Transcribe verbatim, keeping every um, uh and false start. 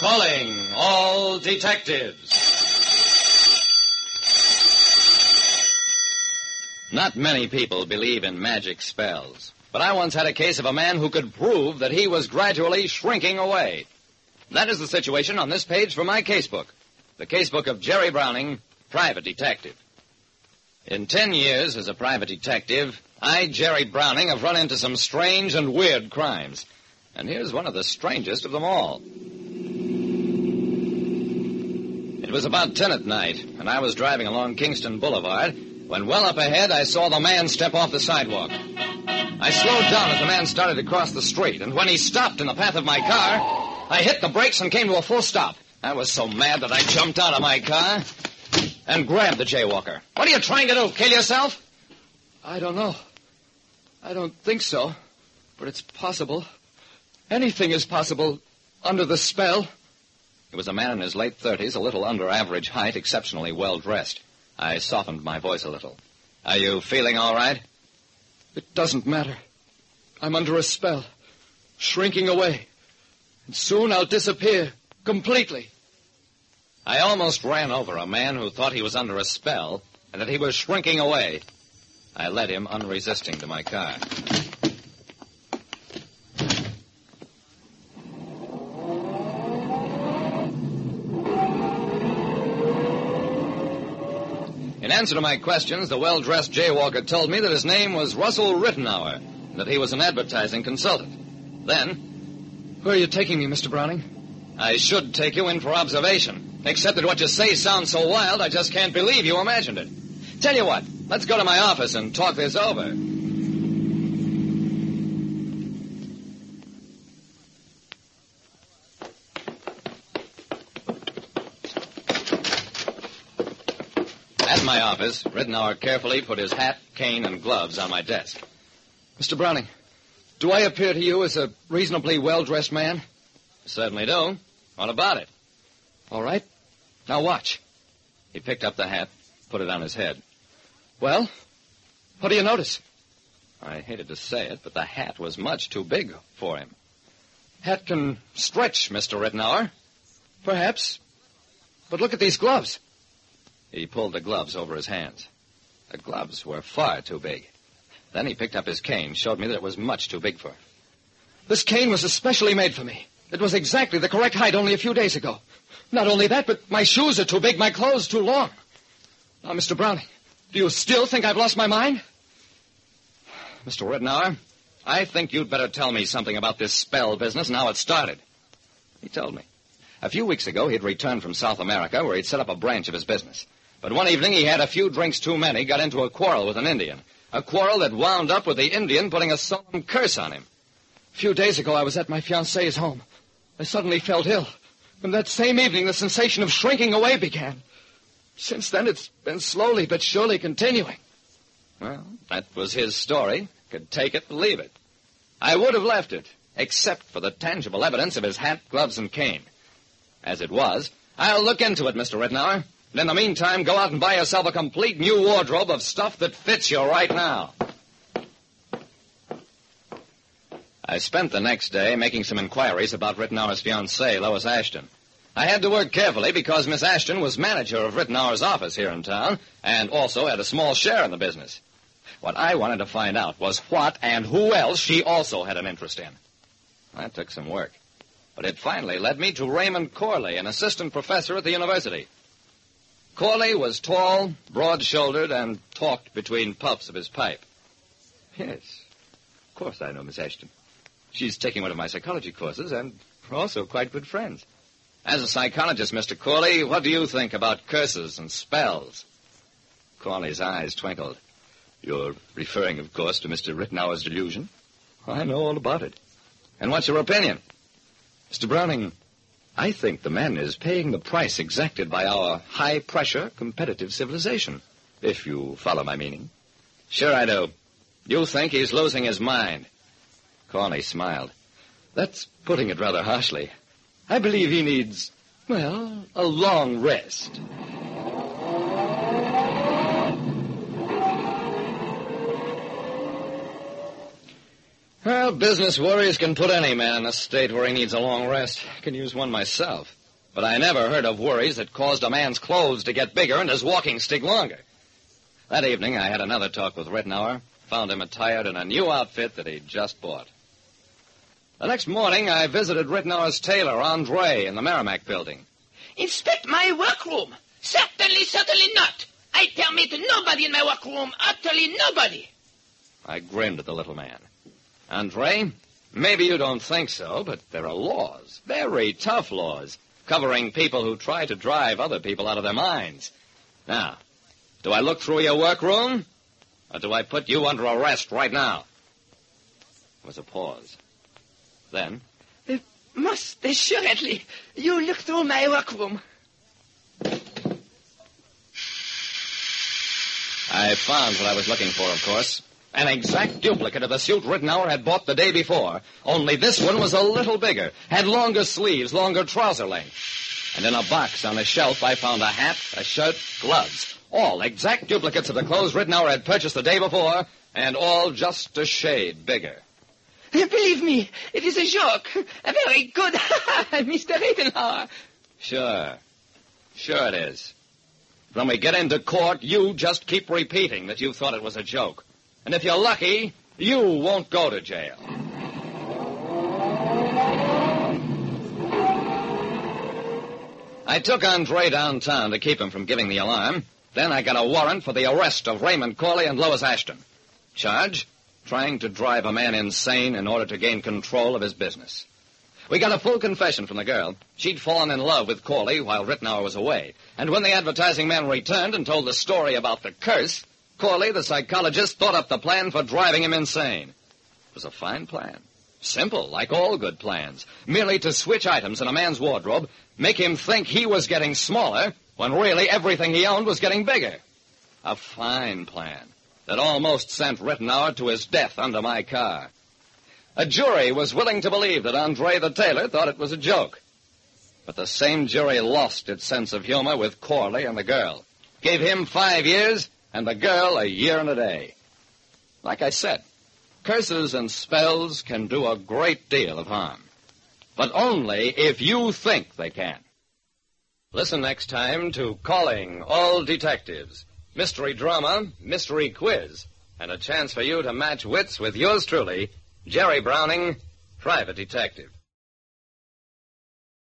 Calling all detectives. Not many people believe in magic spells, but I once had a case of a man who could prove that he was gradually shrinking away. That is the situation on this page from my casebook, the casebook of Jerry Browning, private detective. In ten years as a private detective, I, Jerry Browning, have run into some strange and weird crimes. And here's one of the strangest of them all. It was about ten at night, and I was driving along Kingston Boulevard, when well up ahead I saw the man step off the sidewalk. I slowed down as the man started to cross the street, and when he stopped in the path of my car, I hit the brakes and came to a full stop. I was so mad that I jumped out of my car and grabbed the jaywalker. What are you trying to do, kill yourself? I don't know. I don't think so, but it's possible. Anything is possible under the spell. He was a man in his late thirties, a little under average height, exceptionally well-dressed. I softened my voice a little. Are you feeling all right? It doesn't matter. I'm under a spell, shrinking away. And soon I'll disappear completely. I almost ran over a man who thought he was under a spell and that he was shrinking away. I led him unresisting to my car. In answer to my questions, the well-dressed jaywalker told me that his name was Russell Rittenauer, and that he was an advertising consultant. Then... Where are you taking me, Mister Browning? I should take you in for observation, except that what you say sounds so wild I just can't believe you imagined it. Tell you what, let's go to my office and talk this over. At my office, Rittenauer carefully put his hat, cane, and gloves on my desk. Mister Browning, do I appear to you as a reasonably well-dressed man? Certainly do. What about it? All right. Now watch. He picked up the hat, put it on his head. Well, what do you notice? I hated to say it, but the hat was much too big for him. Hat can Stretch, Mister Rittenauer. Perhaps. But look at these gloves. He pulled the gloves over his hands. The gloves were far too big. Then he picked up his cane, showed me that it was much too big for him. This cane was especially made for me. It was exactly the correct height only a few days ago. Not only that, but my shoes are too big, my clothes too long. Now, Mister Browning, do you still think I've lost my mind? Mister Rittenauer, I think you'd better tell me something about this spell business and how it started. He told me. A few weeks ago, he'd returned from South America, where he'd set up a branch of his business. But one evening, he had a few drinks too many, got into a quarrel with an Indian. A quarrel that wound up with the Indian putting a solemn curse on him. A few days ago, I was at my fiancée's home. I suddenly felt ill. And that same evening, the sensation of shrinking away began. Since then, it's been slowly but surely continuing. Well, that was his story. Could take it or leave it. I would have left it, except for the tangible evidence of his hat, gloves, and cane. As it was, I'll look into it, Mister Rittenauer. And in the meantime, go out and buy yourself a complete new wardrobe of stuff that fits you right now. I spent the next day making some inquiries about Rittenauer's fiancée, Lois Ashton. I had to work carefully because Miss Ashton was manager of Rittenauer's office here in town and also had a small share in the business. What I wanted to find out was what and who else she also had an interest in. That took some work. But it finally led me to Raymond Corley, an assistant professor at the university. Corley was tall, broad-shouldered, and talked between puffs of his pipe. Yes, of course I know Miss Ashton. She's taking one of my psychology courses, and we're also quite good friends. As a psychologist, Mister Corley, what do you think about curses and spells? Corley's eyes twinkled. You're referring, of course, to Mister Rittenauer's delusion? I know all about it. And what's your opinion? Mister Browning, I think the man is paying the price exacted by our high-pressure, competitive civilization, if you follow my meaning. Sure I do. You think he's losing his mind. Corley smiled. That's putting it rather harshly. I believe he needs, well, a long rest. Well, business worries can put any man in a state where he needs a long rest. I can use one myself. But I never heard of worries that caused a man's clothes to get bigger and his walking stick longer. That evening, I had another talk with Rittenauer. Found him attired in a new outfit that he'd just bought. The next morning, I visited Rittenauer's tailor, Andre, in the Merrimack building. Inspect my workroom. Certainly, certainly not. I permit nobody in my workroom, utterly nobody. I grinned at the little man. Andre, maybe you don't think so, but there are laws, very tough laws, covering people who try to drive other people out of their minds. Now, do I look through your workroom, or do I put you under arrest right now? There was a pause. Then, Uh, most assuredly, you look through my workroom. I found what I was looking for, of course. An exact duplicate of the suit Rittenauer had bought the day before. Only this one was a little bigger, had longer sleeves, longer trouser length. And in a box on a shelf, I found a hat, a shirt, gloves. All exact duplicates of the clothes Rittenauer had purchased the day before, and all just a shade bigger. Believe me, it is a joke. A very good, Mister Rittenauer. Sure. Sure it is. When we get into court, you just keep repeating that you thought it was a joke. And if you're lucky, you won't go to jail. I took Andre downtown to keep him from giving the alarm. Then I got a warrant for the arrest of Raymond Corley and Lois Ashton. Charge? Trying to drive a man insane in order to gain control of his business. We got a full confession from the girl. She'd fallen in love with Corley while Rittenauer was away. And when the advertising man returned and told the story about the curse, Corley, the psychologist, thought up the plan for driving him insane. It was a fine plan. Simple, like all good plans. Merely to switch items in a man's wardrobe, make him think he was getting smaller, when really everything he owned was getting bigger. A fine plan that almost sent Rittenauer to his death under my car. A jury was willing to believe that Andre the tailor thought it was a joke. But the same jury lost its sense of humor with Corley and the girl. Gave him five years and the girl a year and a day. Like I said, curses and spells can do a great deal of harm. But only if you think they can. Listen next time to Calling All Detectives. Mystery drama, mystery quiz, and a chance for you to match wits with yours truly, Jerry Browning, Private Detective.